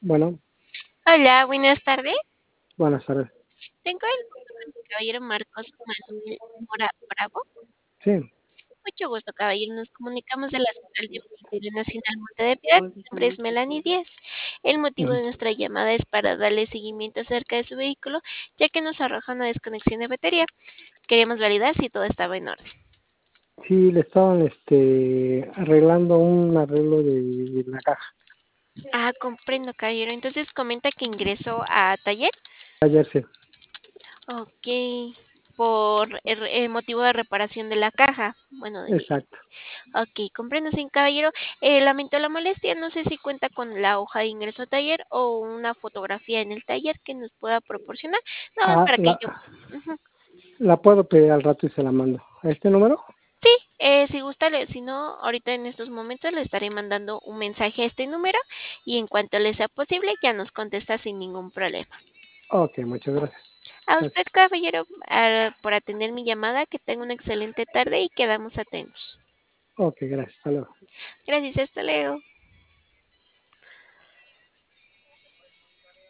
Bueno, Hola, buenas tardes. buenas tardes. Tengo el gusto con el caballero Marcos Manuel Mora Bravo. Sí, Mucho gusto, caballero. Nos comunicamos de la Central de Automóvil Nacional Monte de Piedad. Mi nombre es Melanie Díaz. El motivo ujú. de nuestra llamada es para darle seguimiento acerca de su vehículo, ya que nos arroja una desconexión de batería. Queríamos validar si todo estaba en orden. Sí, le estaban arreglando un arreglo de la caja. Ah, comprendo, caballero. Entonces comenta que ingresó a taller. Ayer sí, Ok, por el motivo de reparación de la caja. Bueno, exacto. ok, comprendo, sí, caballero. Lamento la molestia. No sé si cuenta con la hoja de ingreso a taller o una fotografía en el taller que nos pueda proporcionar. Nada más Ah, para que yo. Ujú. la puedo pedir al rato y se la mando. ¿A este número? Sí, si gusta, si no, ahorita en estos momentos le estaré mandando un mensaje a este número y en cuanto le sea posible ya nos contesta sin ningún problema. Ok, muchas gracias. A usted, Gracias. caballero, por atender mi llamada, que tenga una excelente tarde y quedamos atentos. Ok, gracias. Hasta luego. Gracias, hasta luego.